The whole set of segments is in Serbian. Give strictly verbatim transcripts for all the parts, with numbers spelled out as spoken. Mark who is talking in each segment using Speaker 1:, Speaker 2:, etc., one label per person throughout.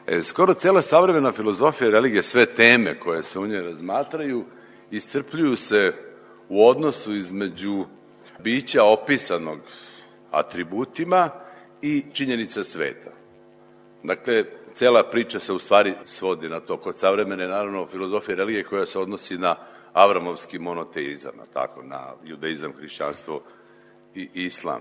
Speaker 1: E, skoro cela savremena filozofija i religija, sve teme koje se u njoj razmatraju, iscrpljuju se u odnosu između bića opisanog atributima i činjenica sveta. Dakle, cela priča se u stvari svodi na to. Kod savremene, naravno, filozofije i religije koja se odnosi na avramovski monoteizam, tako, na judaizam, hrišćanstvo i islam.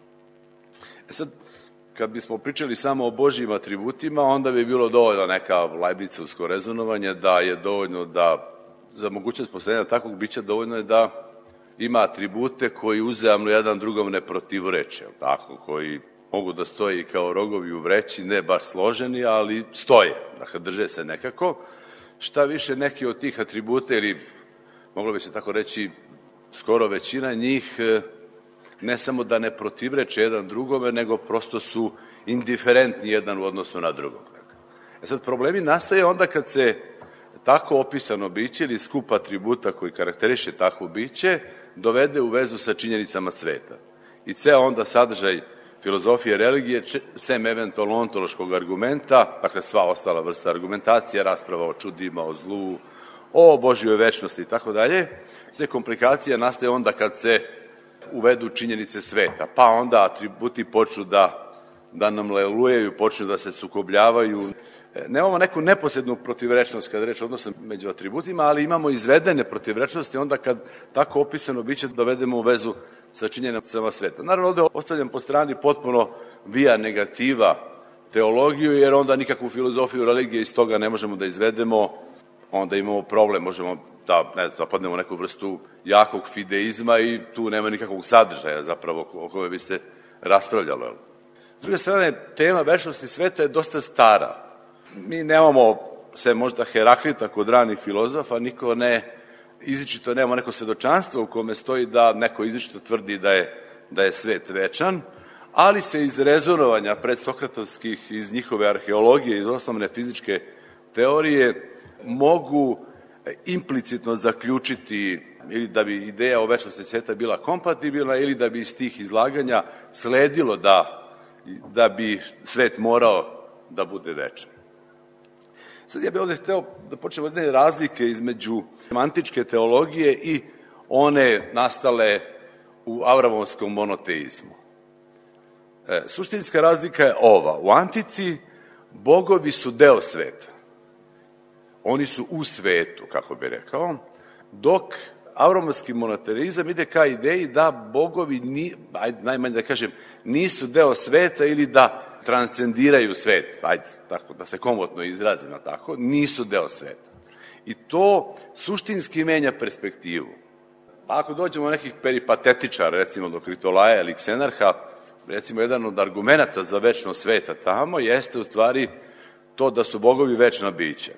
Speaker 1: E sad, kad bismo pričali samo o Božjim atributima, onda bi bilo dovoljno neka Leibnicovsko rezonovanje, da je dovoljno da, za mogućnost postojanja takvog bića, dovoljno je da ima atribute koji uzajamno jedan drugom ne protivreče, tako, koji mogu da stoje i kao rogovi u vreći, ne baš složeni, ali stoje, dakle, drže se nekako. Šta više, neki od tih atributa, ili moglo bi se tako reći, skoro većina njih, ne samo da ne protivreče jedan drugome, nego prosto su indiferentni jedan u odnosu na drugog. E sad, problemi nastaje onda kad se tako opisano biće ili skup atributa koji karakteriše takvo biće dovede u vezu sa činjenicama sveta. I ceo onda sadržaj filozofije religije, sem eventualno ontološkog argumenta, dakle sva ostala vrsta argumentacija, rasprava o čudima, o zlu, o Božjoj večnosti i tako dalje, sve komplikacije nastaje onda kad se uvedu činjenice sveta, pa onda atributi počnu da, da nam lelujaju, počnu da se sukobljavaju. Nemamo neku neposrednu protivrečnost kada reč odnosno među atributima, ali imamo izvedene protivrečnosti onda kad tako opisano biće dovedemo u vezu sa činjenicama sveta. Naravno, ovde ostavljam po strani potpuno via negativa teologiju, jer onda nikakvu filozofiju religije iz toga ne možemo da izvedemo, onda imamo problem, možemo da, ne znam, zapadnemo neku vrstu jakog fideizma i tu nema nikakvog sadržaja zapravo o kome bi se raspravljalo. S druge strane, tema večnosti sveta je dosta stara. Mi nemamo sve možda Heraklita kod ranih filozofa, niko ne izričito nemamo neko svedočanstvo u kome stoji da neko izričito tvrdi da je, da je svet večan, ali se iz rezonovanja predsokratovskih, iz njihove arheologije, iz osnovne fizičke teorije mogu implicitno zaključiti ili da bi ideja o večnosti sveta bila kompatibilna ili da bi iz tih izlaganja sledilo da, da bi svet morao da bude večan. Sad ja bih ovde hteo da počnemo od jedne razlike između antičke teologije i one nastale u avramovskom monoteizmu. E, suštinska razlika je ova. U antici bogovi su deo sveta. Oni su u svetu, kako bi rekao, dok avramovski monoteizam ide ka ideji da bogovi, ni, ajde, najmanje da kažem, nisu deo sveta ili da transcendiraju svet, ajde, tako, da se komotno izrazim, tako, nisu deo sveta. I to suštinski menja perspektivu. Pa ako dođemo do nekih peripatetičara, recimo do Kritolaja ili Ksenarha, recimo jedan od argumenta za večnost sveta tamo jeste u stvari to da su bogovi večna bića.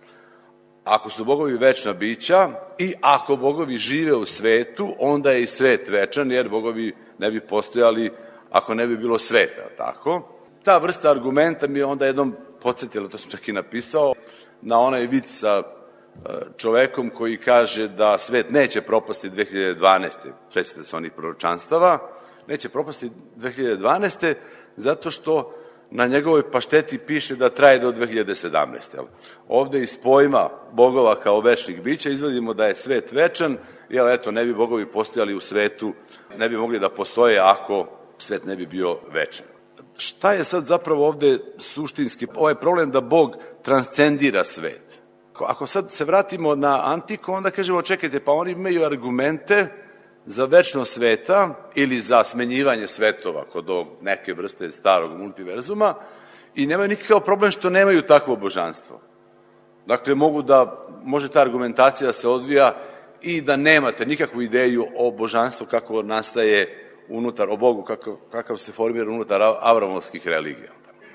Speaker 1: Ako su bogovi večna bića i ako bogovi žive u svetu, onda je i svet večan, jer bogovi ne bi postojali ako ne bi bilo sveta, tako? Ta vrsta argumenta mi je onda jednom podsjetila, to sam čak i napisao, na onaj vic sa čovekom koji kaže da svet neće propasti dve hiljade dvanaeste. Sećate se onih proročanstava, neće propasti dve hiljade dvanaeste zato što na njegovoj pašteti piše da traje do dve hiljade sedamnaeste. Ovde iz pojma bogova kao večnih bića izvedimo da je svet večan, jer eto, ne bi bogovi postojali u svetu, ne bi mogli da postoje ako svet ne bi bio večan. Šta je sad zapravo ovde suštinski? Ovaj problem da Bog transcendira svet. Ako sad se vratimo na antiku, onda kažemo, čekajte, pa oni imaju argumente za večnost sveta ili za smenjivanje svetova kod ovog neke vrste starog multiverzuma i nemaju nikakav problem što nemaju takvo božanstvo. Dakle, mogu da, može ta argumentacija da se odvija i da nemate nikakvu ideju o božanstvu kako nastaje unutar, o Bogu, kakav, kakav se formira unutar avramovskih religija.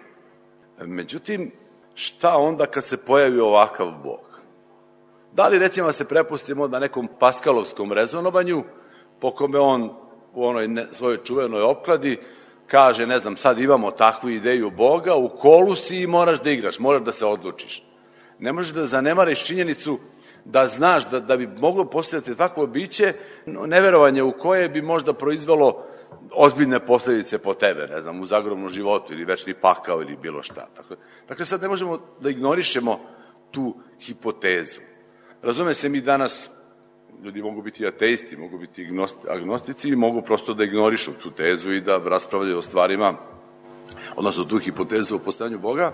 Speaker 1: Međutim, šta onda kad se pojavi ovakav Bog? Da li, recimo, se prepustimo na nekom paskalovskom rezonovanju, po kome on u onoj ne, svojoj čuvenoj opkladi kaže, ne znam, sad imamo takvu ideju Boga, u kolu si i moraš da igraš, moraš da se odlučiš. Ne možeš da zanemariš činjenicu da znaš da, da bi moglo postojati takvo biće, neverovanje u koje bi možda proizvelo ozbiljne posljedice po tebe, ne znam, u zagrobnom životu ili večni pakao ili bilo šta. Dakle, dakle, sad ne možemo da ignorišemo tu hipotezu. Razume se, mi danas, ljudi mogu biti ateisti, mogu biti agnostici i mogu prosto da ignorišu tu tezu i da raspravljaju o stvarima, odnosno tu hipotezu o postojanju Boga,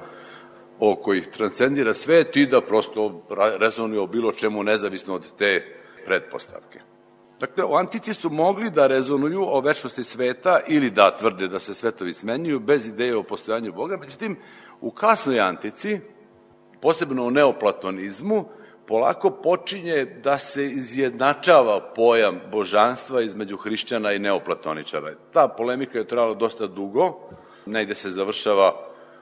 Speaker 1: o kojih transcendira svet i da prosto rezonuju o bilo čemu nezavisno od te pretpostavke. Dakle, o antici su mogli da rezonuju o večnosti sveta ili da tvrde da se svetovi smenjuju bez ideje o postojanju Boga, međutim, u kasnoj antici, posebno u neoplatonizmu, polako počinje da se izjednačava pojam božanstva između hrišćana i neoplatoničara. Ta polemika je trajala dosta dugo, negde se završava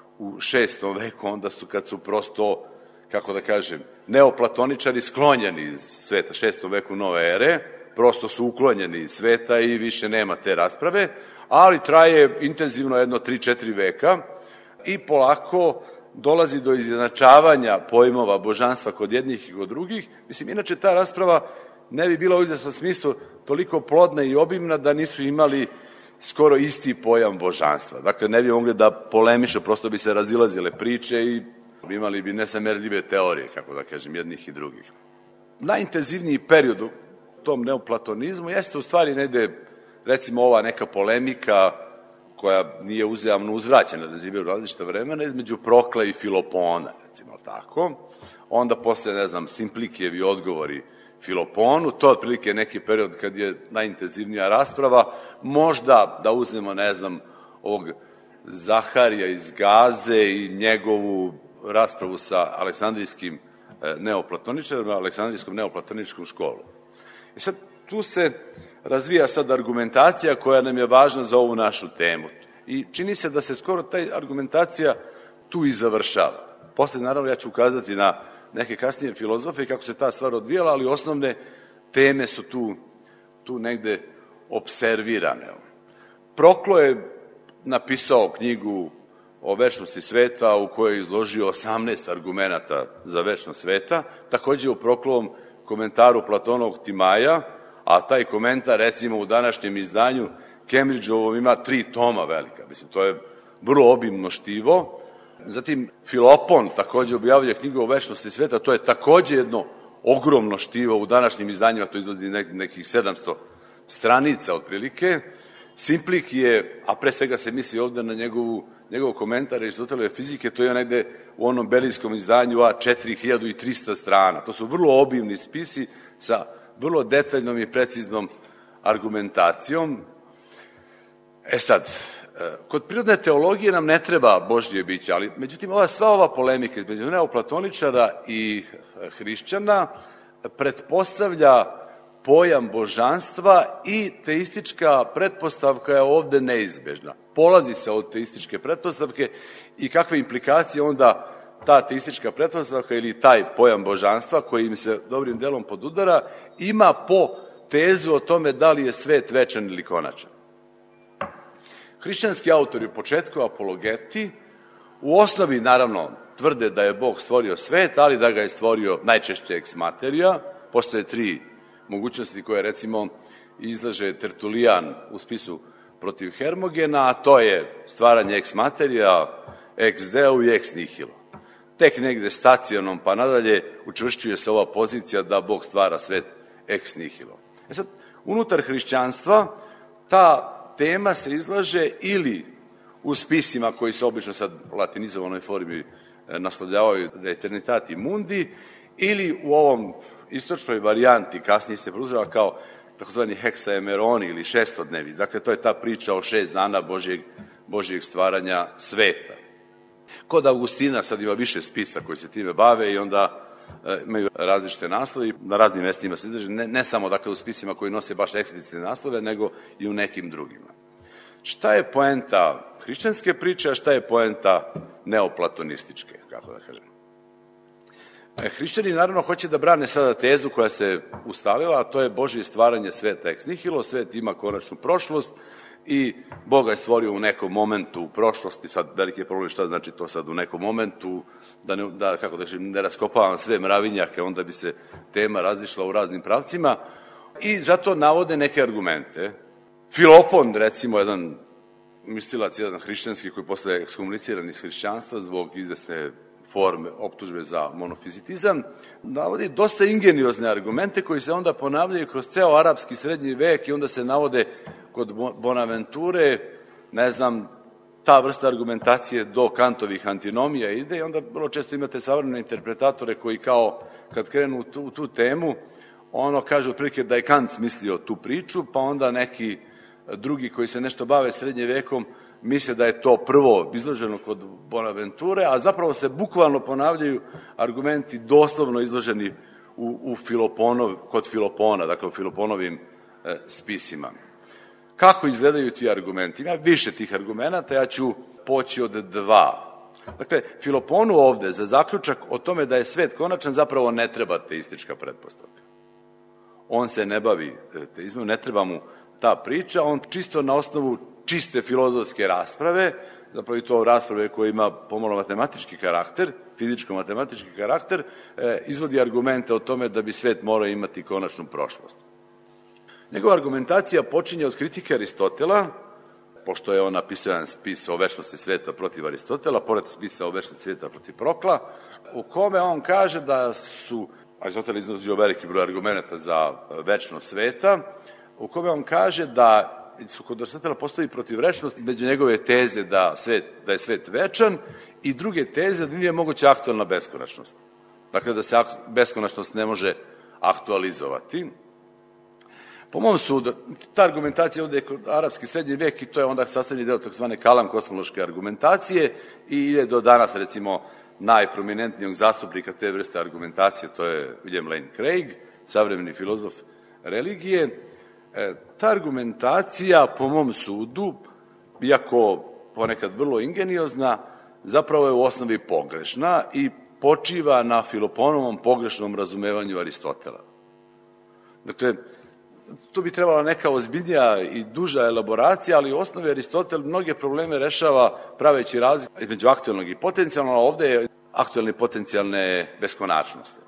Speaker 1: u šestom veku, onda su kad su prosto, kako da kažem, neoplatoničari sklonjeni iz sveta, šestom veku nove ere, prosto su uklonjeni iz sveta i više nema te rasprave, ali traje intenzivno jedno tri četiri veka i polako dolazi do izjednačavanja pojmova božanstva kod jednih i kod drugih. Mislim, inače ta rasprava ne bi bila u izvesnom smislu toliko plodna i obimna da nisu imali skoro isti pojam božanstva. Dakle, ne bi mogli da polemišu, prosto bi se razilazile priče i imali bi nesamerljive teorije, kako da kažem, jednih i drugih. Najintenzivniji period u tom neoplatonizmu jeste u stvari negde, recimo, ova neka polemika koja nije uzajamno uzvraćena, da žive u različita vremena, između Prokla i Filopona, recimo tako. Onda posle, ne znam, Simplikijevi odgovori Filoponu, to je otprilike neki period kad je najintenzivnija rasprava, možda da uzmemo, ne znam, ovog Zaharija iz Gaze i njegovu raspravu sa aleksandrijskim neoplatoničarima, aleksandrijskom neoplatoničkom školom. I sad, tu se razvija sad argumentacija koja nam je važna za ovu našu temu. I čini se da se skoro ta argumentacija tu i završava. Posle, naravno, ja ću ukazati na neke kasnije filozofe i kako se ta stvar odvijala, ali osnovne teme su tu, tu negde observirane. Proklo je napisao knjigu o večnosti sveta u kojoj je izložio osamnaest argumenata za večnost sveta, takođe u Proklovom komentaru Platonovog Timaja, a taj komentar, recimo, u današnjem izdanju Cambridgeovom ima tri toma velika. Mislim, to je vrlo obimno štivo. Zatim, Filopon takođe objavljuje knjigu o večnosti sveta, to je takođe jedno ogromno štivo u današnjim izdanjima, to izgledi nekih sedamsto stranica otprilike. Simplik je, a pre svega se misli ovde na njegovu, njegov komentar Aristotelove fizike, to je negde u onom belijskom izdanju a četiri hiljade trista strana. To su vrlo obimni spisi sa vrlo detaljnom i preciznom argumentacijom. E sad, kod prirodne teologije nam ne treba Božje biće, ali međutim ova, sva ova polemika između neoplatoničara i hrišćana pretpostavlja pojam božanstva i teistička pretpostavka je ovde neizbežna. Polazi se od teističke pretpostavke i kakve implikacije onda ta teistička pretpostavka ili taj pojam božanstva koji im se dobrim delom podudara ima po tezu o tome da li je svet večan ili konačan. Hrišćanski autori u početku, apologeti, u osnovi naravno tvrde da je Bog stvorio svet, ali da ga je stvorio najčešće ex materia. Postoje tri mogućnosti koje, recimo, izlaže Tertulijan u spisu protiv Hermogena, a to je stvaranje ex materia, ex deo i ex nihilo. Tek negde stacionom pa nadalje učvršćuje se ova pozicija da Bog stvara svet ex nihilo. E sad, unutar hrišćanstva ta tema se izlaže ili u spisima koji se obično sad u latinizovanoj formi naslovljavaju de eternitati mundi, ili u ovom istočnoj varijanti kasnije se pružava kao takozvani heksaemeroni ili šestodnevi. Dakle, to je ta priča o šest dana Božijeg, Božijeg stvaranja sveta. Kod Augustina sad ima više spisa koji se time bave i onda e, imaju različite naslove i na raznim mestima se izlaže, ne, ne samo dakle u spisima koji nose baš eksplicitne naslove, nego i u nekim drugima. Šta je poenta hrišćanske priče, a šta je poenta neoplatonističke, kako da kažem? E, hrišćani naravno hoće da brane sada tezu koja se ustalila, a to je Božje stvaranje sveta ex nihilo, svet ima konačnu prošlost i Boga je stvorio u nekom momentu u prošlosti, sad veliki je problem šta znači to sad u nekom momentu, da, ne, da kako da kažem, ne raskopavam sve mravinjake, onda bi se tema razišla u raznim pravcima i zato navode neke argumente Filopon, recimo, jedan mislilac, jedan hrišćanski koji posle ekskomuniciran iz hrišćanstva zbog izvesne forme optužbe za monofizitizam, navodi dosta ingeniozne argumente koji se onda ponavljaju kroz ceo arapski srednji vek i onda se navode kod Bonaventure, ne znam, ta vrsta argumentacije do Kantovih antinomija ide i onda vrlo često imate savremene interpretatore koji kao kad krenu u tu, u tu temu, ono kaže otprilike da je Kant smislio tu priču, pa onda neki drugi koji se nešto bave srednje vekom misle da je to prvo izloženo kod Bonaventure, a zapravo se bukvalno ponavljaju argumenti doslovno izloženi u, u Filoponov, kod Filopona, dakle u Filoponovim e, spisima. Kako izgledaju ti argumenti? Ima više tih argumenta, ja ću poći od dva. Dakle, Filoponu ovde za zaključak o tome da je svet konačan zapravo ne treba teistička pretpostavka. On se ne bavi teizmom, ne treba mu ta priča, on čisto na osnovu čiste filozofske rasprave, zapravo i to rasprave koja ima pomalo matematički karakter, fizičko-matematički karakter, izvodi argumente o tome da bi svet morao imati konačnu prošlost. Njegova argumentacija počinje od kritike Aristotela, pošto je on napisao jedan spis o večnosti sveta protiv Aristotela, pored spisa o večnosti sveta protiv Prokla, u kome on kaže da su, Aristotel iznosio veliki broj argumenta za večnost sveta, u kome on kaže da su kod Aristotela postoji protivrečnost između njegove teze da, svet, da je svet večan i druge teze da nije moguća aktualna beskonačnost. Dakle, da se beskonačnost ne može aktualizovati. Po mom sudu, ta argumentacija ovde je kod arapski srednji vek i to je onda sastavni deo takozvane kalam kosmološke argumentacije i ide do danas, recimo, najprominentnijeg zastupnika te vrste argumentacije, to je William Lane Craig, savremeni filozof religije. E, ta argumentacija, po mom sudu, iako ponekad vrlo ingeniozna, zapravo je u osnovi pogrešna i počiva na Filoponovom pogrešnom razumevanju Aristotela. Dakle, tu bi trebala neka ozbiljnija i duža elaboracija, ali u osnovi Aristotel mnoge probleme rešava praveći razliku između aktualnog i potencijalnog, a ovde je aktualne i potencijalne beskonačnosti.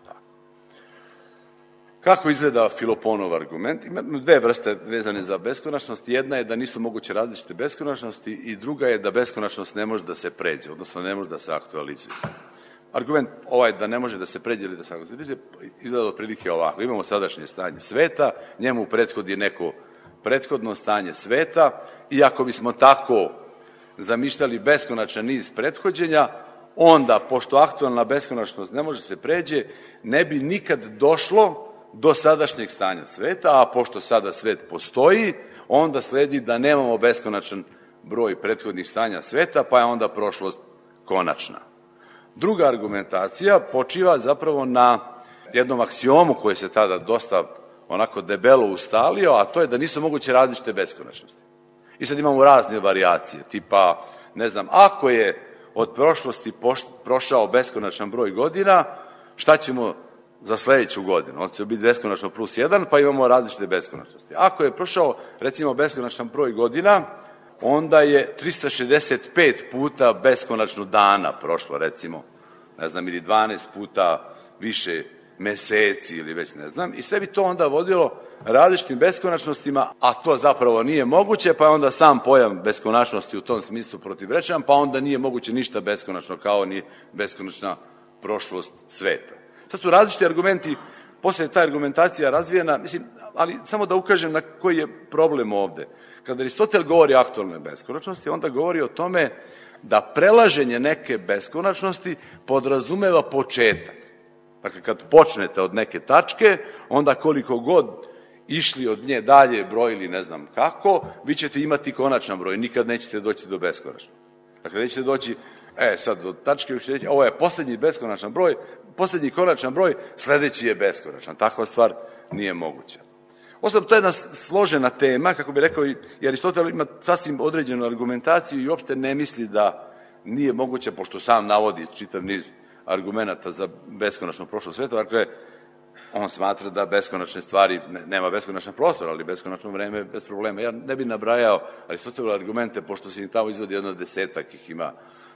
Speaker 1: Kako izgleda Filoponov argument? Ima dve vrste vezane za beskonačnost. Jedna je da nisu moguće različite beskonačnosti i druga je da beskonačnost ne može da se pređe, odnosno ne može da se aktualizuje. Argument ovaj da ne može da se pređe ili da se aktualizuje izgleda otprilike ovako. Imamo sadašnje stanje sveta, njemu prethodi neko prethodno stanje sveta i ako bismo tako zamišljali beskonačan niz prethođenja, onda, pošto aktualna beskonačnost ne može se pređe, ne bi nikad došlo do sadašnjeg stanja sveta, a pošto sada svet postoji, onda sledi da nemamo beskonačan broj prethodnih stanja sveta, pa je onda prošlost konačna. Druga argumentacija počiva zapravo na jednom aksiomu koji se tada dosta onako debelo ustalio, a to je da nisu moguće različite beskonačnosti. I sad imamo razne varijacije, tipa, ne znam, ako je od prošlosti prošao beskonačan broj godina, šta ćemo za sledeću godinu? On će biti beskonačno plus jedan, pa imamo različite beskonačnosti. Ako je prošao, recimo, beskonačan broj godina, onda je trista šezdeset pet puta beskonačno dana prošlo, recimo, ne znam, ili dvanaest puta više meseci ili već ne znam, i sve bi to onda vodilo različitim beskonačnostima, a to zapravo nije moguće, pa je onda sam pojam beskonačnosti u tom smislu protivrečan, pa onda nije moguće ništa beskonačno, kao ni beskonačna prošlost sveta. Sad su različiti argumenti, posle ta argumentacija razvijena, mislim, ali samo da ukažem na koji je problem ovde. Kada Aristotel govori o aktualnoj beskonačnosti, onda govori o tome da prelaženje neke beskonačnosti podrazumeva početak. Dakle, kad počnete od neke tačke, onda koliko god išli od nje dalje, brojili ne znam kako, vi ćete imati konačan broj, nikad nećete doći do beskonačnog. Dakle, nećete doći, e, sad, do tačke, ovo je poslednji beskonačan broj, poslednji konačan broj, sledeći je beskonačan. Takva stvar nije moguća. Osnovno, to je jedna složena tema, kako bi rekao, i Aristotel ima sasvim određenu argumentaciju i uopšte ne misli da nije moguće, pošto sam navodi čitav niz argumenta za beskonačno prošlo sveta, dakle, on smatra da beskonačne stvari, nema beskonačan prostor, ali beskonačno vreme bez problema. Ja ne bih nabrajao Aristotelove argumente, pošto se im tamo izvodi jedno desetak ih ima,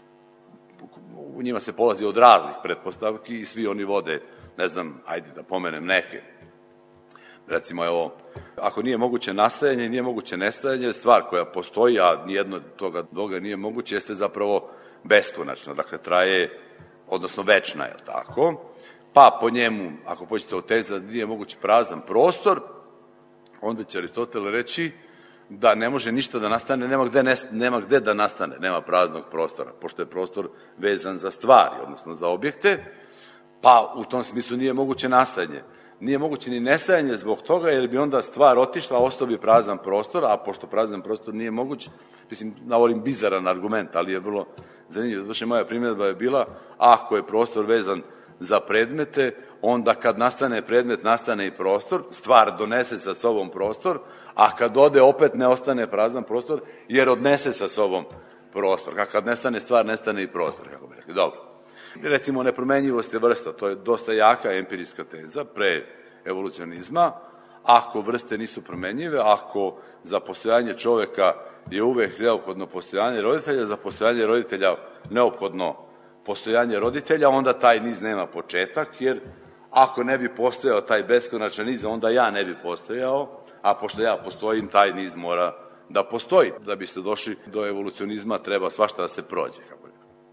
Speaker 1: u njima se polazi od raznih pretpostavki i svi oni vode, ne znam, ajde da pomenem neke. Recimo, evo, ako nije moguće nastajanje, nije moguće nestajanje, stvar koja postoji, a nijedno toga doga nije moguće, jeste zapravo beskonačno, dakle, traje, odnosno večna, je tako? Pa po njemu, ako pođete od teza da nije moguće prazan prostor, onda će Aristotel reći da ne može ništa da nastane, nema gde, ne, nema gde da nastane, nema praznog prostora, pošto je prostor vezan za stvari, odnosno za objekte, pa u tom smislu nije moguće nastajanje. Nije moguće ni nestajanje zbog toga, jer bi onda stvar otišla, ostao bi prazan prostor, a pošto prazan prostor nije moguć, mislim, navodim bizaran argument, ali je vrlo zanimljivo. Znači, moja primjedba je bila, ako je prostor vezan za predmete, onda kad nastane predmet, nastane i prostor, stvar donese sa sobom prostor, a kad ode opet ne ostane prazan prostor, jer odnese sa sobom prostor. A kad nestane stvar, nestane i prostor, kako bi rekli. Dobro. Recimo, nepromenjivost je vrsta, to je dosta jaka empirijska teza pre evolucionizma. Ako vrste nisu promenjive, ako za postojanje čoveka je uvek neophodno postojanje roditelja, za postojanje roditelja neophodno postojanje roditelja, onda taj niz nema početak, jer ako ne bi postojao taj beskonačan niz, onda ja ne bi postojao, a pošto ja postojim, taj niz mora da postoji. Da biste došli do evolucionizma, treba svašta da se prođe, kako je.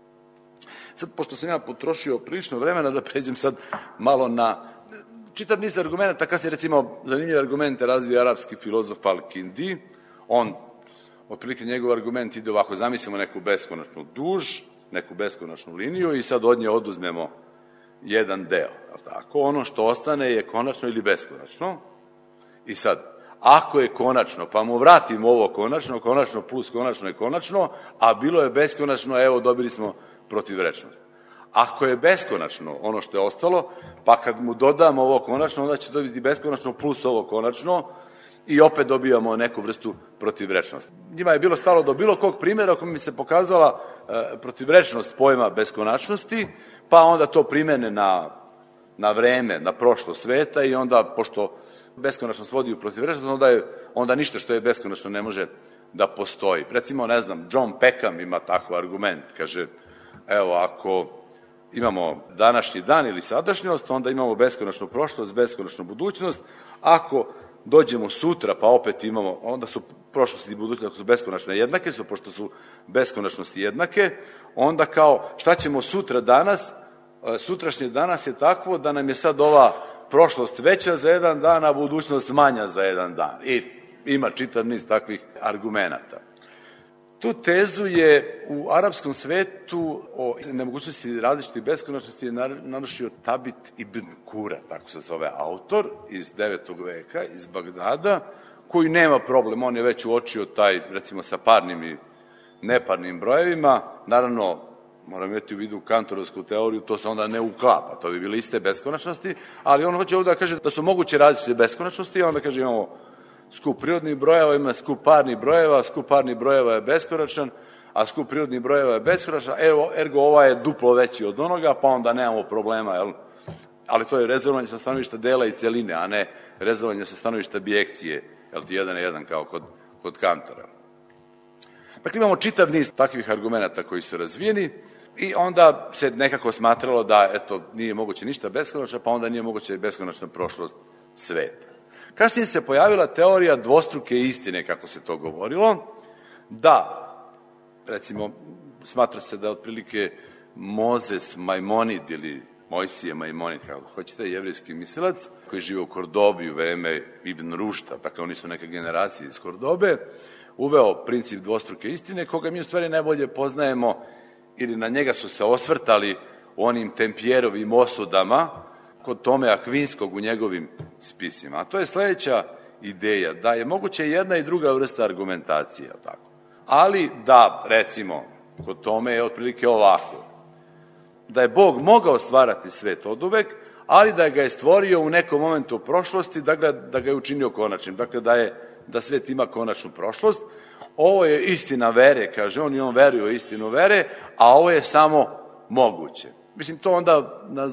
Speaker 1: Sad, pošto sam ja potrošio prilično vremena, da pređem sad malo na čitav niz argumenta, kasnije, recimo, zanimljive argumente razvija arapski filozof Al-Kindi. On, otprilike njegov argument ide ovako, zamislimo neku beskonačnu duž, neku beskonačnu liniju i sad od nje oduzmemo jedan deo, tako? Ono što ostane je konačno ili beskonačno. I sad, ako je konačno, pa mu vratimo ovo konačno, konačno plus konačno je konačno, a bilo je beskonačno, evo, dobili smo protivrečnost. Ako je beskonačno ono što je ostalo, pa kad mu dodamo ovo konačno, onda će dobiti beskonačno plus ovo konačno i opet dobijamo neku vrstu protivrečnosti. Njima je bilo stalo do bilo kog primjera ako mi se pokazala e, protivrečnost pojma beskonačnosti, pa onda to primene na, na vreme, na prošlo sveta i onda, pošto beskonačnost vodi u protivrečnost, onda, je, onda ništa što je beskonačno ne može da postoji. Recimo, ne znam, John Peckham ima takav argument, kaže, evo, ako imamo današnji dan ili sadašnjost, onda imamo beskonačnu prošlost, beskonačnu budućnost. Ako dođemo sutra, pa opet imamo, onda su prošlost i budućnost, ako su beskonačne jednake, su, pošto su beskonačnosti jednake, onda kao, šta ćemo sutra danas? Sutrašnje danas je takvo da nam je sad ova prošlost veća za jedan dan, a budućnost manja za jedan dan. I ima čitav niz takvih argumenata. Tu tezu je u arapskom svetu o nemogućnosti različitih beskonačnosti narušio Tabit ibn Kura, tako se zove autor, iz devetog veka, iz Bagdada, koji nema problem, on je već uočio taj, recimo, sa parnim i neparnim brojevima. Naravno, moram imati u vidu kantorovsku teoriju, to se onda ne uklapa, to bi bile iste beskonačnosti, ali on hoće ovdje da kaže da su moguće različite beskonačnosti, i onda kaže imamo skup prirodnih brojeva, ima skup parnih brojeva, skup parnih brojeva je beskonačan, a skup prirodnih brojeva je beskonačan, ergo ova je duplo veći od onoga, pa onda nemamo problema, jel? Ali to je rezervovanje sa stanovišta dela i celine, a ne rezervovanje sa stanovišta bijekcije, jel ti jedan je jedan kao kod, kod Kantora. Dakle, imamo čitav niz takvih argumenta koji su razvijeni i onda se nekako smatralo da, eto, nije moguće ništa beskonačno, pa onda nije moguće beskonačna prošlost sveta. Kasnije se pojavila teorija dvostruke istine, kako se to govorilo, da, recimo, smatra se da otprilike Mozes Majmonid ili Mojsije Majmonid, kako hoćete, jevrijski mislilac, koji žive u Kordobi u vreme Ibn Rušta, dakle oni su neke generacije iz Kordobe, uveo princip dvostruke istine, koga mi u stvari najbolje poznajemo, ili na njega su se osvrtali u onim Tempijerovim osudama, kod Tome Akvinskog u njegovim spisima. A to je sledeća ideja, da je moguće jedna i druga vrsta argumentacije, tako. Ali da, recimo, kod Tome je otprilike ovako, da je Bog mogao stvarati svet oduvek, ali da ga je stvorio u nekom momentu prošlosti, da ga, da ga je učinio konačnim, dakle da, je, da svet ima konačnu prošlost. Ovo je istina vere, kaže on, i on veruje u istinu vere, a ovo je samo moguće. Mislim, to onda na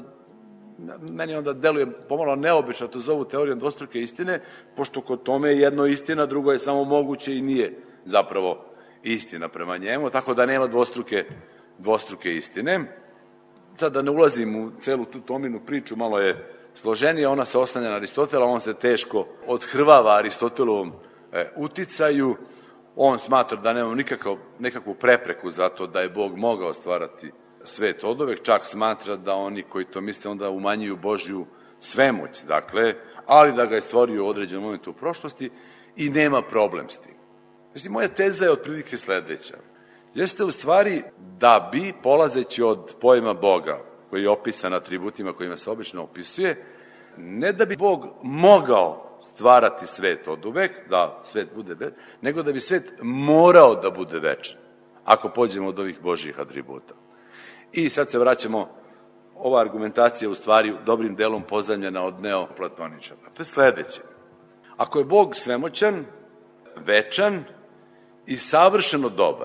Speaker 1: meni onda deluje pomalo neobično, to zovu teorijom dvostruke istine, pošto kod Tome je jedno istina, drugo je samo moguće i nije zapravo istina prema njemu, tako da nema dvostruke, dvostruke istine. Sad da ne ulazim u celu tu Tominu priču, malo je složenija, ona se oslanja na Aristotela, on se teško odhrvava Aristotelovom e, uticaju, on smatra da nema nikakav, nekakvu prepreku za to da je Bog mogao stvarati svet oduvek, čak smatra da oni koji to misle onda umanjuju Božju svemoć, dakle, ali da ga je stvorio u određenom momentu u prošlosti i nema problem s tim. Znači, moja teza je otprilike sledeća. Jeste u stvari da bi, polazeći od pojma Boga, koji je opisan atributima kojima se obično opisuje, ne da bi Bog mogao stvarati svet oduvek, da svet bude večan, nego da bi svet morao da bude večan, ako pođemo od ovih Božjih atributa. I sad se vraćamo, ova argumentacija u stvari dobrim delom pozajmljena od neoplatoničara. To je sledeće. Ako je Bog svemoćan, večan i savršeno dobar,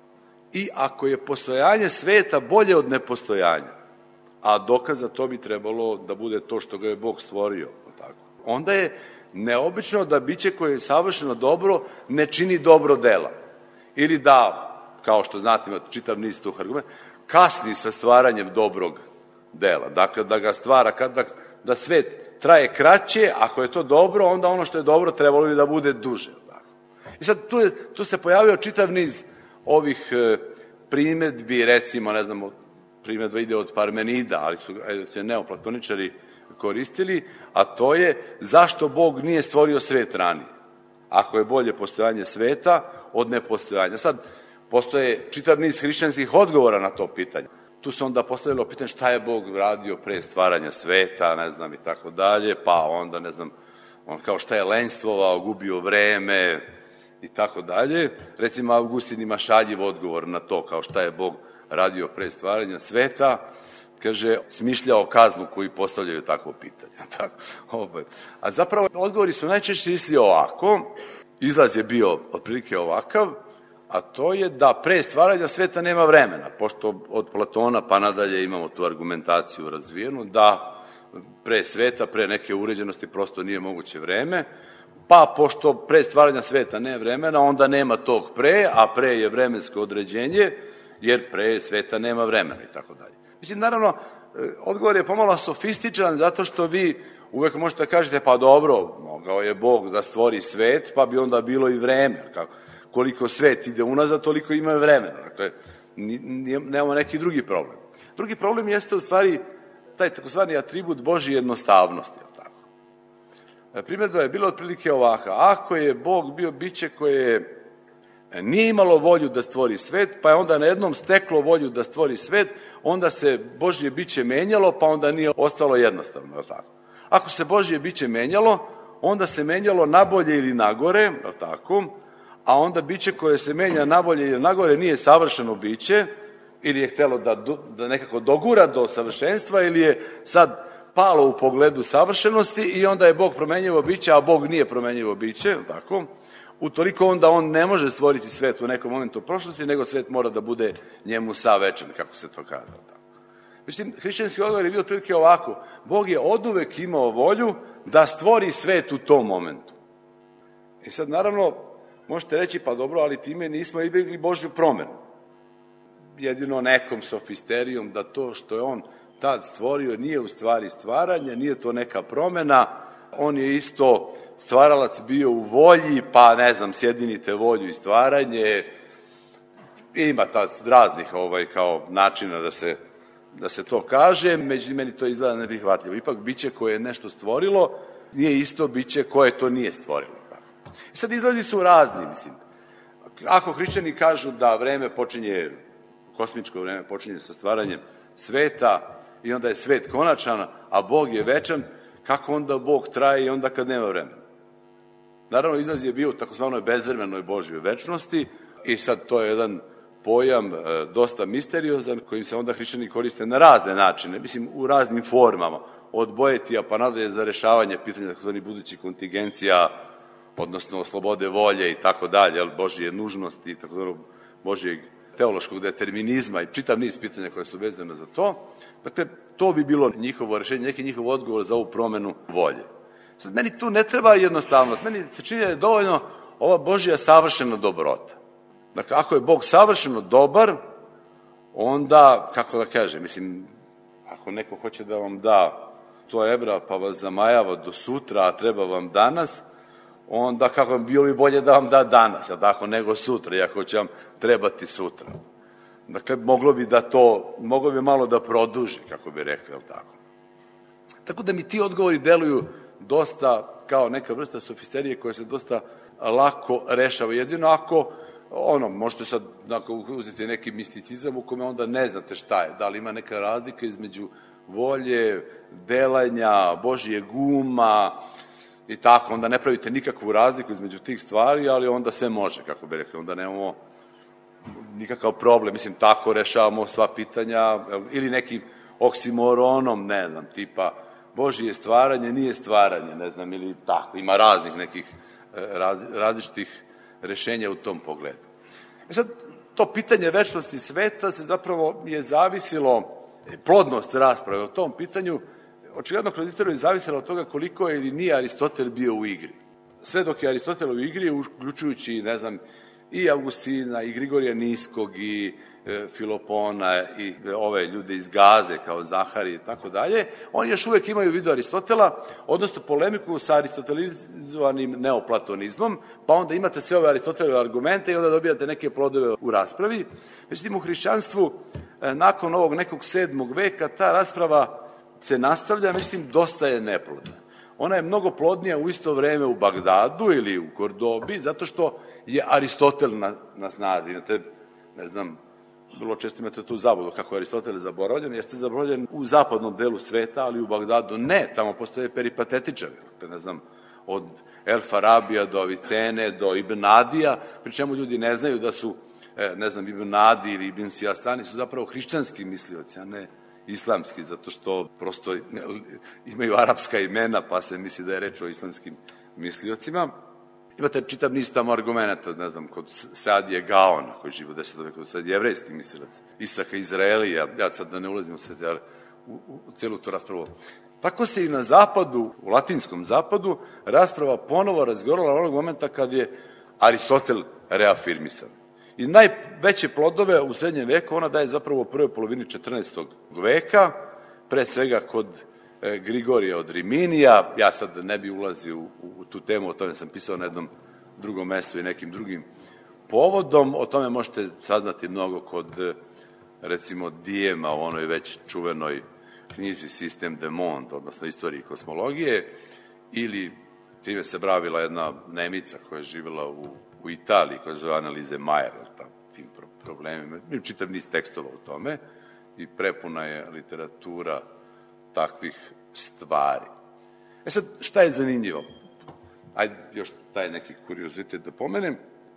Speaker 1: i ako je postojanje sveta bolje od nepostojanja, a dokaz za to bi trebalo da bude to što ga je Bog stvorio, tako, onda je neobično da biće koje je savršeno dobro ne čini dobro dela. Ili da, kao što znate, ima čitav niz tih argumenta, kasni sa stvaranjem dobrog dela. Dakle, da ga stvara, kada, da svet traje kraće, ako je to dobro, onda ono što je dobro trebalo bi da bude duže. I sad tu, je, tu se pojavio čitav niz ovih e, primedbi, recimo, ne znamo, primedba ide od Parmenida, ali su se neoplatoničari koristili, a to je zašto Bog nije stvorio svet ranije, ako je bolje postojanje sveta od nepostojanja. Sad, postoje čitav niz hrišćanskih odgovora na to pitanje. Tu se onda postavilo pitanje šta je Bog radio pre stvaranja sveta, ne znam, i tako dalje, pa onda, ne znam, on kao šta je lenstvovao, gubio vreme, i tako dalje. Recimo, Augustin ima šaljiv odgovor na to, kao šta je Bog radio pre stvaranja sveta, kaže, smišljao kaznu koji postavljaju takvo pitanje. A zapravo, odgovori su najčešće išli ovako, izlaz je bio otprilike ovakav, a to je da pre stvaranja sveta nema vremena, pošto od Platona pa nadalje imamo tu argumentaciju razvijenu, da pre sveta, pre neke uređenosti prosto nije moguće vreme, pa pošto pre stvaranja sveta nema vremena, onda nema tog pre, a pre je vremensko određenje, jer pre sveta nema vremena i tako dalje. Mislim, naravno, odgovor je pomalo sofističan, zato što vi uvek možete da kažete, pa dobro, mogao je Bog da stvori svet, pa bi onda bilo i vreme. Koliko svet ide unazad, toliko ima vremena. Dakle, nemamo neki drugi problem. Drugi problem jeste u stvari taj takozvani atribut Božje jednostavnosti. Primjedba je bila otprilike ovaka. Ako je Bog bio biće koje nije imalo volju da stvori svet, pa je onda na jednom steklo volju da stvori svet, onda se Božje biće menjalo, pa onda nije ostalo jednostavno. Tako? Ako se Božje biće menjalo, onda se menjalo nabolje ili nagore, tako? A onda biće koje se menja nabolje ili nagore nije savršeno biće, ili je htelo da, da nekako dogura do savršenstva, ili je sad palo u pogledu savršenosti i onda je Bog promenjivo biće, a Bog nije promenjivo biće, tako? Utoliko onda on ne može stvoriti svet u nekom momentu prošlosti, nego svet mora da bude njemu savečan, kako se to kaže. Mislim, hrišćanski odgovor je bio otprilike ovako. Bog je oduvek imao volju da stvori svet u tom momentu. I sad, naravno, možete reći, pa dobro, ali time nismo izbjegli Božju promenu. Jedino nekom sofisterijom da to što je on tad stvorio nije u stvari stvaranje, nije to neka promena, on je isto stvaralac bio u volji, pa ne znam, sjedinite volju i stvaranje, ima tad raznih ovaj, kao načina da se, da se to kaže, među meni to izgleda neprihvatljivo. Ipak biće koje je nešto stvorilo, nije isto biće koje to nije stvorilo. I sad izlazi su razni, mislim. Ako hrišćani kažu da vreme počinje, kosmičko vreme počinje sa stvaranjem sveta, i onda je svet konačan, a Bog je večan, kako onda Bog traje i onda kad nema vremena? Naravno, izlaz je bio u takozvanoj bezvremenoj Božjoj večnosti i sad to je jedan pojam e, dosta misteriozan, kojim se onda hrišćani koriste na razne načine, mislim, u raznim formama, od bojetija pa nadalje za rešavanje pitanja takozvanih budućih kontingencija, odnosno slobode volje i tako dalje, Božje nužnosti i tako dalje, Božjeg teološkog determinizma i čitav niz pitanja koje su vezane za to. Dakle, to bi bilo njihovo rešenje, neki njihov odgovor za ovu promenu volje. Sad, meni tu ne treba jednostavnost, meni se čini da je dovoljno ova Božja savršena dobrota. Dakle, ako je Bog savršeno dobar, onda, kako da kažem, mislim, ako neko hoće da vam da sto evra pa vas zamajava do sutra, a treba vam danas, onda kako bi bilo bi bolje da vam da danas, a tako nego sutra, iako će vam trebati sutra. Dakle, moglo bi da to, moglo bi malo da produži, kako bi rekli, jel tako? Tako da mi ti odgovori deluju dosta kao neka vrsta sofisterije koja se dosta lako rešava. Jedino ako, ono, možete sad uzeti neki misticizam u kome onda ne znate šta je, da li ima neka razlika između volje, delanja, Božije guma i tako, onda ne pravite nikakvu razliku između tih stvari, ali onda sve može, kako bi rekli, onda nemamo nikakav problem, mislim, tako rešavamo sva pitanja, ili nekim oksimoronom, ne znam, tipa Božije stvaranje nije stvaranje, ne znam, ili tako, ima raznih nekih različitih rešenja u tom pogledu. E sad, to pitanje večnosti sveta se zapravo je zavisilo, plodnost rasprave o tom pitanju, očigledno kroz istoriju je zavisila od toga koliko je ili nije Aristotel bio u igri. Sve dok je Aristotel u igri, uključujući, ne znam, i Augustina, i Grigorija Niskog, i e, Filopona, i ove ljude iz Gaze, kao Zahari i tako dalje, oni još uvek imaju vidu Aristotela, odnosno polemiku sa aristotelizovanim neoplatonizmom, pa onda imate sve ove Aristotelove argumente i onda dobijate neke plodove u raspravi. Međutim, u hrišćanstvu, e, nakon ovog nekog sedmog veka, ta rasprava se nastavlja, međutim, dosta je neplodna. Ona je mnogo plodnija u isto vreme u Bagdadu ili u Kordobi, zato što je Aristotel na, na snazi. Imate, ne znam, vrlo često imate tu zabudu kako je Aristotel zaboravljen, jeste zaboravljen u zapadnom delu sveta, ali u Bagdadu ne, tamo postoje peripatetičari, ne znam, od El Farabija do Avicene, do Ibn Nadija, pri čemu ljudi ne znaju da su, ne znam, Ibn Nadi ili Ibn Sijastani su zapravo hrišćanski mislioci, a ne islamski, zato što prosto imaju arapska imena, pa se misli da je reč o islamskim misliocima. Imate čitav niz tamo argumenta, ne znam, kod Saadije Gaona, koji živi u desetom veku, sad jevrejski mislilac, Isaka Izraelija, ja sad da ne ulazim u sve, u, u celu tu raspravu. Tako se i na zapadu, u latinskom zapadu, rasprava ponovo razgorala onog momenta kad je Aristotel reafirmisan. I najveće plodove u srednjem veku ona daje zapravo u prvoj polovini četrnaestog veka, pre svega kod e, Grigorija od Riminija. Ja sad ne bi ulazio u, u tu temu, o tome sam pisao na jednom drugom mestu i nekim drugim povodom. O tome možete saznati mnogo kod, recimo, Dijema u onoj već čuvenoj knjizi Système du monde, odnosno istoriji kosmologije, ili time se bavila jedna Nemica koja je živjela u u Italiji, koja zove Analize Majer, tim problemima. Imam čitav niz tekstova u tome i prepuna je literatura takvih stvari. E sad, šta je zanimljivo? Ajde, još taj neki kuriozitet da pomenem.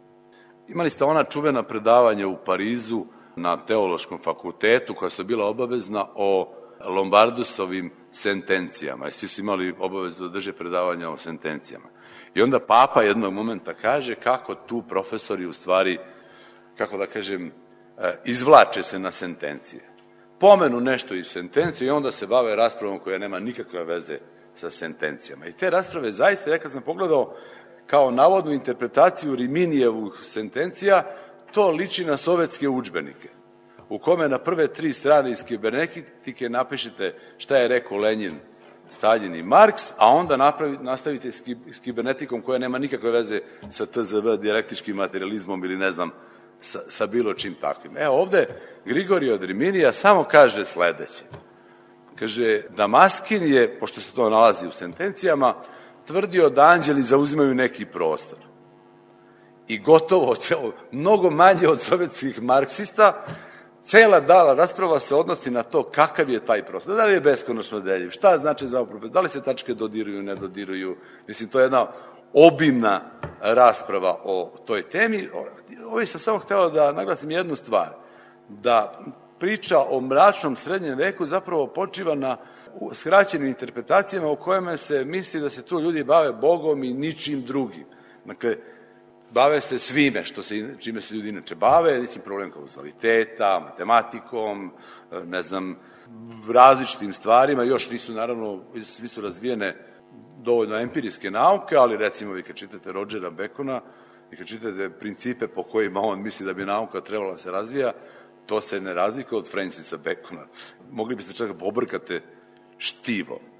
Speaker 1: Imali ste ona čuvena predavanja u Parizu na Teološkom fakultetu, koja su bila obavezna o Lombardusovim sentencijama. I svi su imali obavezu da drže predavanja o sentencijama. I onda Papa jednog momenta kaže kako tu profesori u stvari, kako da kažem, izvlače se na sentencije. Pomenu nešto iz sentencije i onda se bave raspravom koja nema nikakve veze sa sentencijama. I te rasprave zaista, ja kad sam pogledao kao navodnu interpretaciju Riminijevih sentencija, to liči na sovjetske udžbenike, u kome na prve tri strane iz kibernetike napišete šta je rekao Lenjin, Staljin i Marks, a onda napravi, nastavite s, kib, s kibernetikom koja nema nikakve veze sa T Z V, dijalektičkim materializmom ili ne znam, sa, sa bilo čim takvim. Evo ovde Grigorije od Riminija samo kaže sledeće. Kaže, Damaskin je, pošto se to nalazi u sentencijama, tvrdio da anđeli zauzimaju neki prostor. I gotovo, celo, mnogo manje od sovjetskih marksista, cela dala rasprava se odnosi na to kakav je taj prostor, da li je beskonačno deljiv, šta znači za oprobe, da li se tačke dodiruju, ne dodiruju. Mislim, to je jedna obimna rasprava o toj temi. Ovo sam samo hteo da naglasim jednu stvar, da priča o mračnom srednjem veku zapravo počiva na skraćenim interpretacijama u kojima se misli da se tu ljudi bave Bogom i ničim drugim. Dakle, bave se svime što se, čime se ljudi inače bave, mislim, problem kauzaliteta, matematikom, ne znam, različitim stvarima, još nisu, naravno, svi su razvijene dovoljno empirijske nauke, ali recimo vi kad čitate Rodgera Bacona i kad čitate principe po kojima on misli da bi nauka trebala da se razvija, to se ne razlikuje od Francisa Bacona. Mogli biste čak da pobrkate štivo.